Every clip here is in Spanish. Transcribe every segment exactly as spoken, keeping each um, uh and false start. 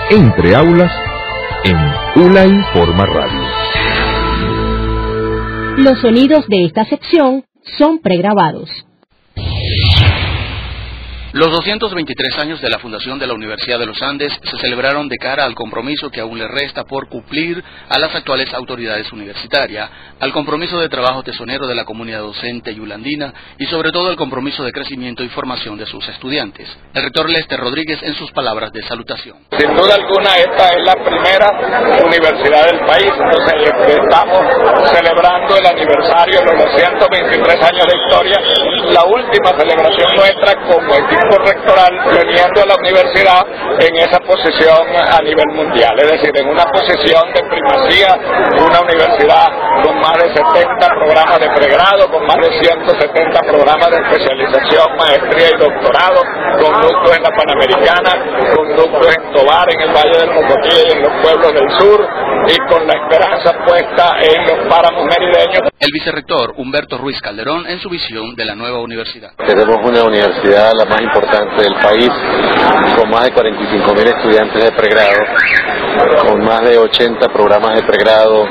Entre aulas en ULA Informa Radio. Los sonidos de esta sección son pregrabados. Los doscientos veintitrés años de la fundación de la Universidad de los Andes se celebraron de cara al compromiso que aún le resta por cumplir a las actuales autoridades universitarias, al compromiso de trabajo tesonero de la comunidad docente yulandina y sobre todo el compromiso de crecimiento y formación de sus estudiantes. El rector Lester Rodríguez en sus palabras de salutación. Sin duda alguna esta es la primera universidad del país, entonces estamos celebrando el aniversario de los doscientos veintitrés años de historia, la última celebración nuestra como equipo rectoral, teniendo a la universidad en esa posición a nivel mundial, es decir, en una posición de primacía, una universidad con más de setenta programas de pregrado, con más de ciento setenta programas de especialización, maestría y doctorado, con núcleos en la Panamericana, con núcleos en Tovar, en el Valle del Mocotí y en los pueblos del sur, y con la esperanza puesta en los páramos merideños. El vicerrector Humberto Ruiz Calderón en su visión de la nueva universidad. Tenemos una universidad la más importante del país, con más de cuarenta y cinco mil estudiantes de pregrado, con más de ochenta programas de pregrado,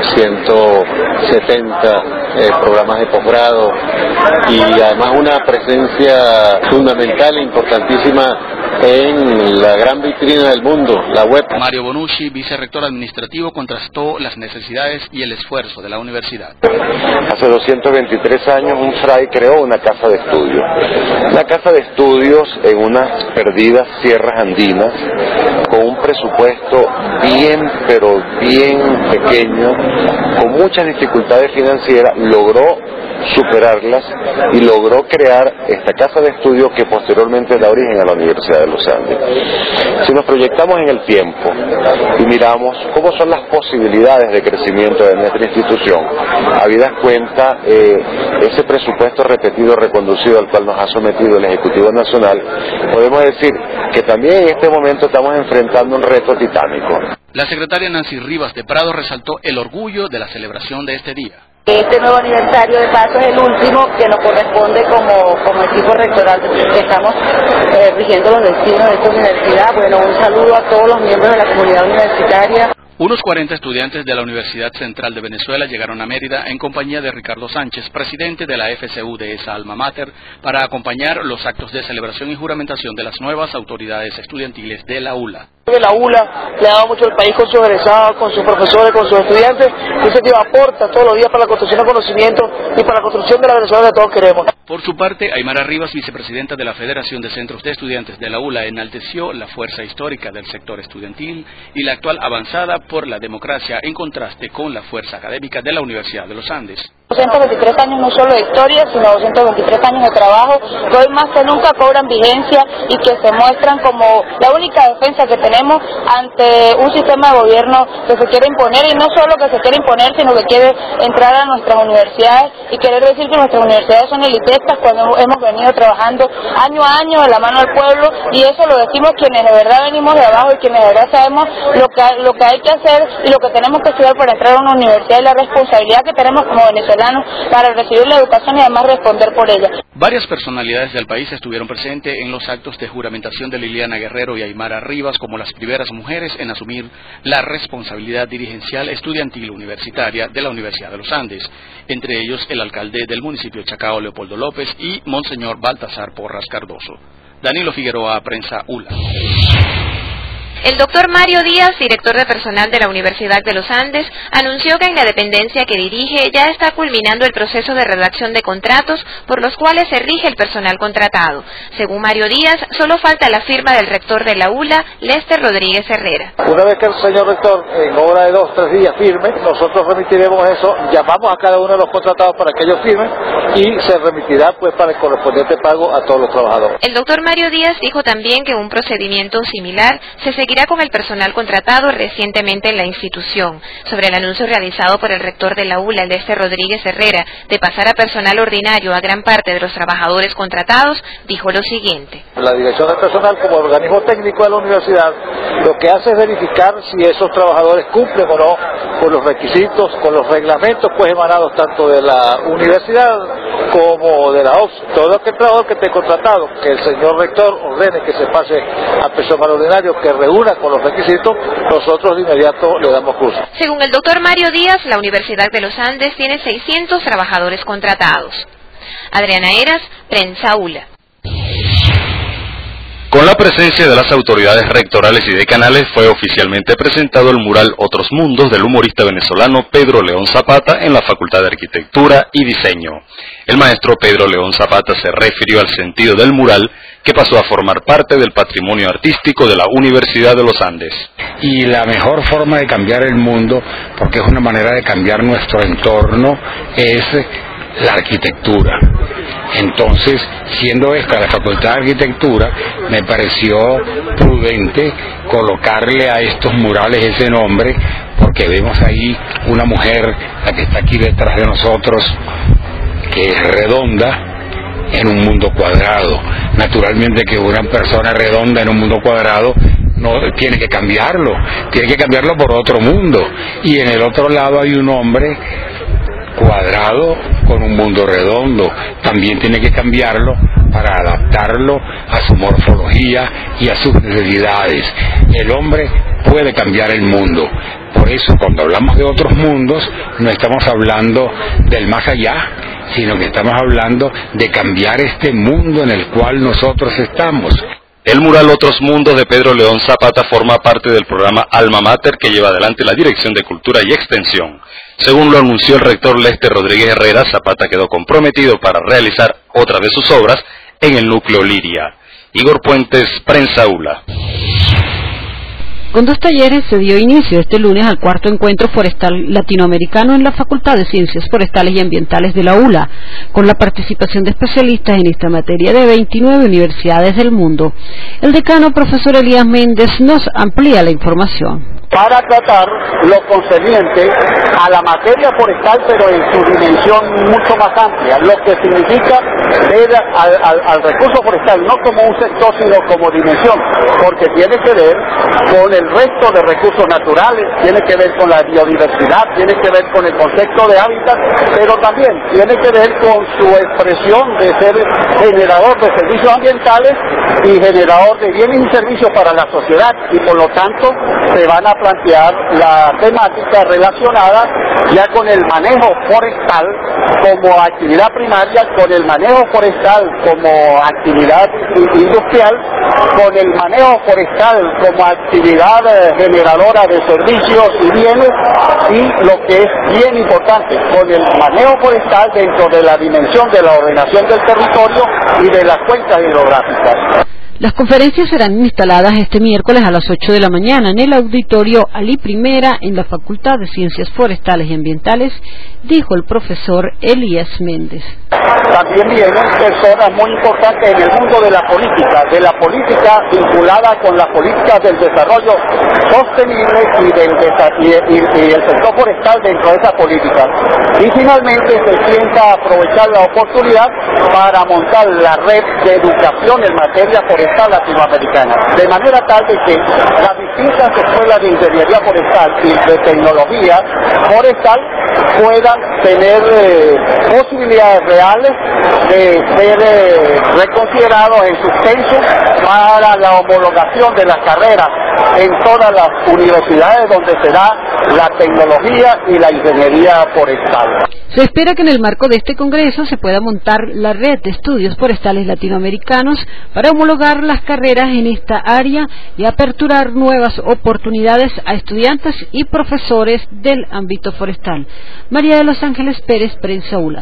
ciento setenta eh, programas de posgrado y además una presencia fundamental e importantísima en la gran vitrina del mundo, la web. Mario Bonucci, vicerrector administrativo, contrastó las necesidades y el esfuerzo de la universidad. Hace doscientos veintitrés años un fray creó una casa de estudios. Una casa de estudios en unas perdidas sierras andinas, con un presupuesto bien, pero bien pequeño, con muchas dificultades financieras, logró superarlas y logró crear esta casa de estudios que posteriormente da origen a la Universidad de los Andes. Si nos proyectamos en el tiempo y miramos cómo son las posibilidades de crecimiento de nuestra institución, habida cuenta eh, ese presupuesto repetido, reconducido al cual nos ha sometido el Ejecutivo Nacional, podemos decir que también en este momento estamos enfrentando un reto titánico. La secretaria Nancy Rivas de Prado resaltó el orgullo de la celebración de este día. Este nuevo aniversario de paso es el último que nos corresponde como, como equipo rectoral que estamos eh, rigiendo los destinos de esta universidad. Bueno, un saludo a todos los miembros de la comunidad universitaria. Unos cuarenta estudiantes de la Universidad Central de Venezuela llegaron a Mérida en compañía de Ricardo Sánchez, presidente de la F C U de esa alma mater, para acompañar los actos de celebración y juramentación de las nuevas autoridades estudiantiles de la U L A. La U L A le ha dado mucho al país con sus egresados, con sus profesores, con sus estudiantes, y ese tío aporta todos los días para la construcción de conocimiento y para la construcción de la Venezuela que todos queremos. Por su parte, Aymara Rivas, vicepresidenta de la Federación de Centros de Estudiantes de la U L A, enalteció la fuerza histórica del sector estudiantil y la actual avanzada por la democracia en contraste con la fuerza académica de la Universidad de los Andes. doscientos veintitrés años no solo de historia, sino doscientos veintitrés años de trabajo, que hoy más que nunca cobran vigencia y que se muestran como la única defensa que tenemos ante un sistema de gobierno que se quiere imponer, y no solo que se quiere imponer, sino que quiere entrar a nuestras universidades y querer decir que nuestras universidades son elitistas cuando hemos venido trabajando año a año de la mano del pueblo, y eso lo decimos quienes de verdad venimos de abajo y quienes de verdad sabemos lo que, lo que hay que hacer y lo que tenemos que estudiar para entrar a una universidad y la responsabilidad que tenemos como venezolanos para recibir la educación y además responder por ella. Varias personalidades del país estuvieron presentes en los actos de juramentación de Liliana Guerrero y Aymara Rivas como las primeras mujeres en asumir la responsabilidad dirigencial estudiantil universitaria de la Universidad de los Andes, entre ellos el alcalde del municipio de Chacao, Leopoldo López, y Monseñor Baltasar Porras Cardoso. Danilo Figueroa, Prensa U L A. El doctor Mario Díaz, director de personal de la Universidad de los Andes, anunció que en la dependencia que dirige ya está culminando el proceso de redacción de contratos por los cuales se rige el personal contratado. Según Mario Díaz, solo falta la firma del rector de la U L A, Lester Rodríguez Herrera. Una vez que el señor rector, en obra de dos, tres días, firme, nosotros remitiremos eso, llamamos a cada uno de los contratados para que ellos firmen y se remitirá pues para el correspondiente pago a todos los trabajadores. El doctor Mario Díaz dijo también que un procedimiento similar se seguirá con el personal contratado recientemente en la institución. Sobre el anuncio realizado por el rector de la U L A, Lester Rodríguez Herrera, de pasar a personal ordinario a gran parte de los trabajadores contratados, dijo lo siguiente. La dirección del personal, como organismo técnico de la universidad, lo que hace es verificar si esos trabajadores cumplen o no con los requisitos, con los reglamentos pues emanados tanto de la universidad como de la O P S. Todo aquel trabajador que esté contratado, que el señor rector ordene que se pase a personal ordinario, que reúne reúna con los requisitos, nosotros de inmediato le damos curso. Según el doctor Mario Díaz, la Universidad de los Andes tiene seiscientos trabajadores contratados. Adriana Eras, Prensa ULA. Con la presencia de las autoridades rectorales y decanales fue oficialmente presentado el mural Otros Mundos del humorista venezolano Pedro León Zapata en la Facultad de Arquitectura y Diseño. El maestro Pedro León Zapata se refirió al sentido del mural, que pasó a formar parte del patrimonio artístico de la Universidad de los Andes. Y la mejor forma de cambiar el mundo, porque es una manera de cambiar nuestro entorno, es la arquitectura. Entonces, siendo esta la Facultad de Arquitectura, me pareció prudente colocarle a estos murales ese nombre, porque vemos ahí una mujer, la que está aquí detrás de nosotros, que es redonda en un mundo cuadrado. Naturalmente que una persona redonda en un mundo cuadrado no tiene que cambiarlo, tiene que cambiarlo por otro mundo. Y en el otro lado hay un hombre cuadrado con un mundo redondo, también tiene que cambiarlo para adaptarlo a su morfología y a sus necesidades. El hombre puede cambiar el mundo, por eso cuando hablamos de otros mundos no estamos hablando del más allá, sino que estamos hablando de cambiar este mundo en el cual nosotros estamos. El mural Otros Mundos de Pedro León Zapata forma parte del programa Alma Mater que lleva adelante la Dirección de Cultura y Extensión. Según lo anunció el rector Lester Rodríguez Herrera, Zapata quedó comprometido para realizar otra de sus obras en el núcleo Liria. Igor Puentes, Prensa ULA. Con dos talleres se dio inicio este lunes al cuarto encuentro forestal latinoamericano en la Facultad de Ciencias Forestales y Ambientales de la ULA, con la participación de especialistas en esta materia de veintinueve universidades del mundo. El decano, profesor Elías Méndez, nos amplía la información. Para tratar lo concerniente a la materia forestal, pero en su dimensión mucho más amplia, lo que significa ver al, al, al recurso forestal no como un sector, sino como dimensión, porque tiene que ver con el resto de recursos naturales, tiene que ver con la biodiversidad, tiene que ver con el concepto de hábitat, pero también tiene que ver con su expresión de ser generador de servicios ambientales y generador de bienes y servicios para la sociedad, y por lo tanto se van a plantear la temática relacionada ya con el manejo forestal como actividad primaria, con el manejo forestal como actividad industrial, con el manejo forestal como actividad generadora de servicios y bienes, y lo que es bien importante, con el manejo forestal dentro de la dimensión de la ordenación del territorio y de las cuencas hidrográficas. Las conferencias serán instaladas este miércoles a las ocho de la mañana en el auditorio Alí Primera en la Facultad de Ciencias Forestales y Ambientales, dijo el profesor Elías Méndez. También vienen personas muy importantes en el mundo de la política, de la política vinculada con las políticas del desarrollo sostenible y del y, y, y el sector forestal dentro de esa política. Y finalmente se piensa aprovechar la oportunidad para montar la red de educación en materia forestal latinoamericana, de manera tal de que las distintas escuelas de ingeniería forestal y de tecnología forestal puedan tener eh, posibilidades reales de ser eh, reconsiderados en sus censos para la homologación de las carreras en todas las universidades donde se da la tecnología y la ingeniería forestal. Se espera que en el marco de este congreso se pueda montar la red de estudios forestales latinoamericanos para homologar las carreras en esta área y aperturar nuevas oportunidades a estudiantes y profesores del ámbito forestal. María de los Ángeles Pérez, Prensa ULA.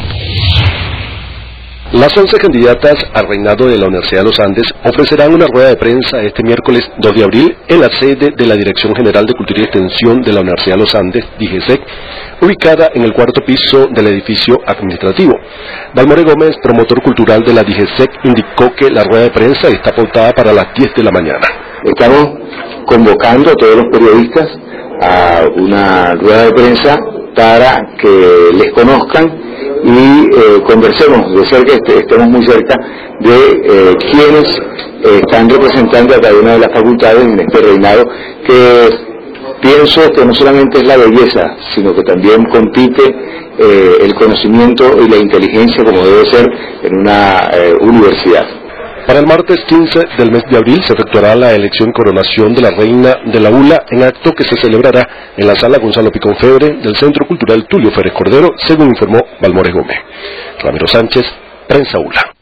Las once candidatas al reinado de la Universidad de los Andes ofrecerán una rueda de prensa este miércoles dos de abril en la sede de la Dirección General de Cultura y Extensión de la Universidad de los Andes, DIGESEC, ubicada en el cuarto piso del edificio administrativo. Dalmore Gómez, promotor cultural de la DIGESEC, indicó que la rueda de prensa está pautada para las diez de la mañana. Estamos convocando a todos los periodistas a una rueda de prensa para que les conozcan y eh, conversemos de cerca, estemos muy cerca de eh, quienes eh, están representando a cada una de las facultades en este reinado, que pienso que no solamente es la belleza, sino que también compite eh, el conocimiento y la inteligencia como debe ser en una eh, universidad. Para el martes quince del mes de abril se efectuará la elección y coronación de la reina de la U L A en acto que se celebrará en la sala Gonzalo Picón Febre del Centro Cultural Tulio Férez Cordero, según informó Balmores Gómez. Ramiro Sánchez, Prensa U L A.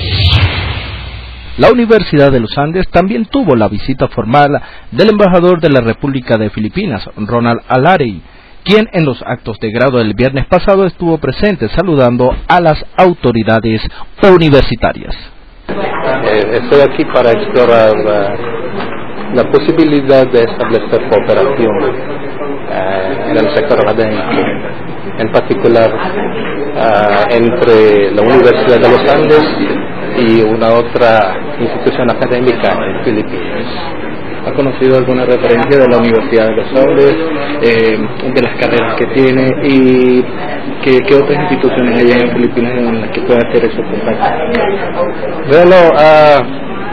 La Universidad de los Andes también tuvo la visita formal del embajador de la República de Filipinas, Ronald Alarey, quien en los actos de grado del viernes pasado estuvo presente saludando a las autoridades universitarias. Eh, estoy aquí para explorar uh, la posibilidad de establecer cooperación uh, en el sector académico, en particular uh, entre la Universidad de los Andes y una otra institución académica en Filipinas. ¿Ha conocido alguna referencia de la Universidad de los Andes, eh, de las carreras que tiene y qué, qué otras instituciones hay en Filipinas en las que pueda hacer esos contactos? Bueno, uh,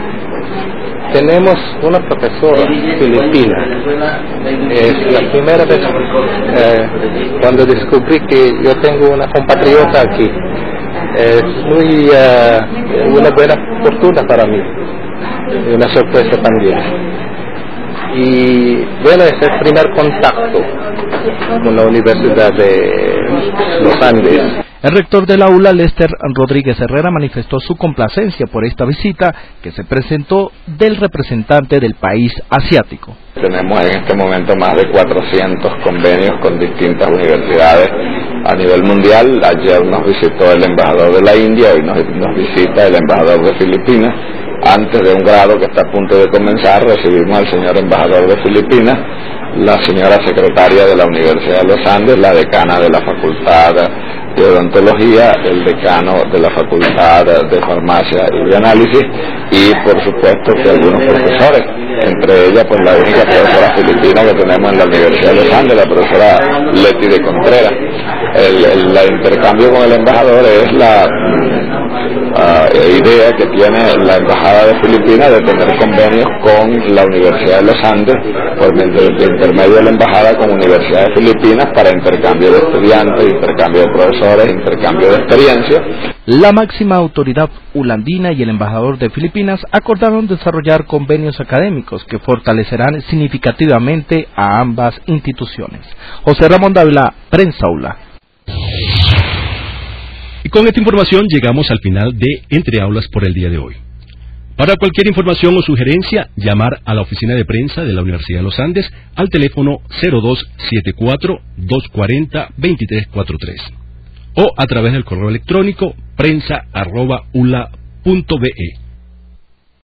tenemos una profesora filipina. Es la primera vez eh, cuando descubrí que yo tengo una compatriota aquí. Es muy uh, una buena fortuna para mí y una sorpresa también. Y bueno, es el primer contacto con la Universidad de los Andes. El rector de la U L A, Lester Rodríguez Herrera, manifestó su complacencia por esta visita que se presentó del representante del país asiático. Tenemos en este momento más de cuatrocientos convenios con distintas universidades a nivel mundial. Ayer nos visitó el embajador de la India, hoy nos, nos visita el embajador de Filipinas. Antes de un grado que está a punto de comenzar, recibimos al señor embajador de Filipinas, la señora secretaria de la Universidad de los Andes, la decana de la Facultad de Odontología, el decano de la Facultad de Farmacia y de Análisis, y por supuesto que algunos profesores, entre ellas pues la única profesora filipina que tenemos en la Universidad de los Andes, la profesora Leti de Contreras. El, el, el intercambio con el embajador es la uh, idea que tiene la Embajada de Filipinas de tener convenios con la Universidad de los Andes por intermedio de la Embajada con universidades filipinas para intercambio de estudiantes, intercambio de profesores, intercambio de experiencia. La máxima autoridad ulandina y el embajador de Filipinas acordaron desarrollar convenios académicos que fortalecerán significativamente a ambas instituciones. José Ramón Dávila, Prensa U L A. Y con esta información llegamos al final de Entre Aulas por el día de hoy. Para cualquier información o sugerencia, llamar a la oficina de prensa de la Universidad de los Andes al teléfono cero dos siete cuatro, dos cuatro cero, dos tres cuatro tres o a través del correo electrónico prensa arroba ula punto be.